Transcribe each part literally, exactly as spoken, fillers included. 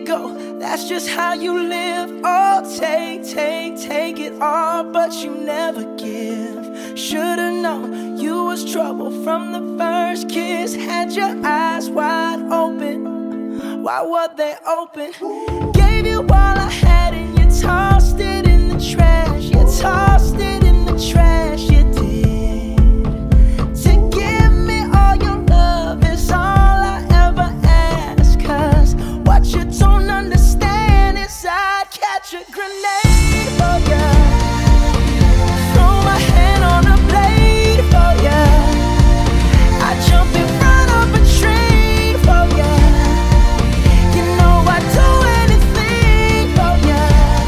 go, that's just how you live. Oh, take, take, take it all, but you never give. Should've known you was trouble from the first kiss. Had your eyes wide open, why were they open? Gave you all I had and you tossed it in the trash. You tossed it in the trash, you did. To give me all your love is all I ever ask. Cause what you don't understand is I'd catch a grenade for ya, throw my hand on a blade for ya, I'd jump in front of a train for ya. You know I'd do anything for ya.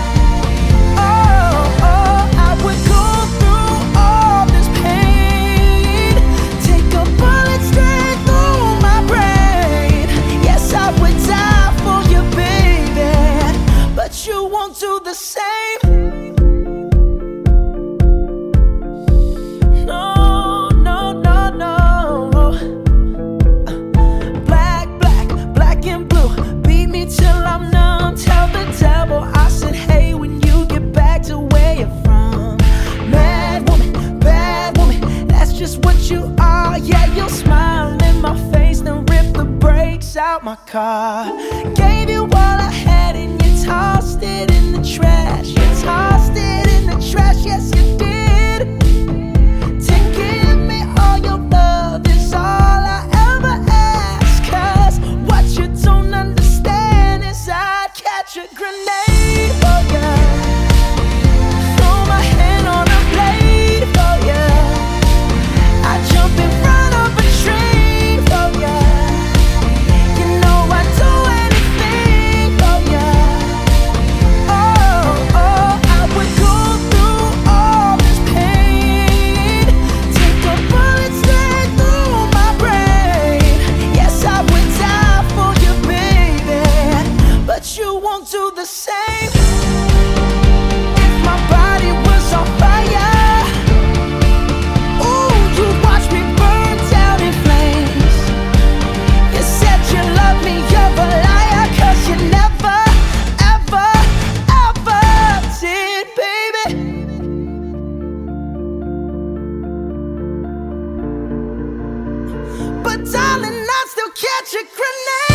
Oh, oh, I would go through all this pain, take a bullet straight through my brain. Yes, I would die for you, baby, but you won't do the same. No, no, no, no. Black, black, black and blue, beat me till I'm numb. Tell the devil I said hey when you get back to where you're from. Mad woman, bad woman, that's just what you are. Yeah, you'll smile in my face, then rip the brakes out my car. Gave you all I had and you tossed it in the trash. You tossed it in the trash, yes you did. To give me all your love is all I ever ask. Cause what you don't understand is I'd catch a grenade for ya, throw my hand on a blade for ya, I'd jump in front of a train for ya. You know I'd do anything for ya. Oh, oh, I would go through all this pain, take a bullet straight through my brain. Yes, I would die for you, baby, but you won't do the same. If my body was on fire, ooh, you watch me burn down in flames. You said you love me, you're a liar, cause you never, ever, ever did, baby. But darling, I still catch a grenade.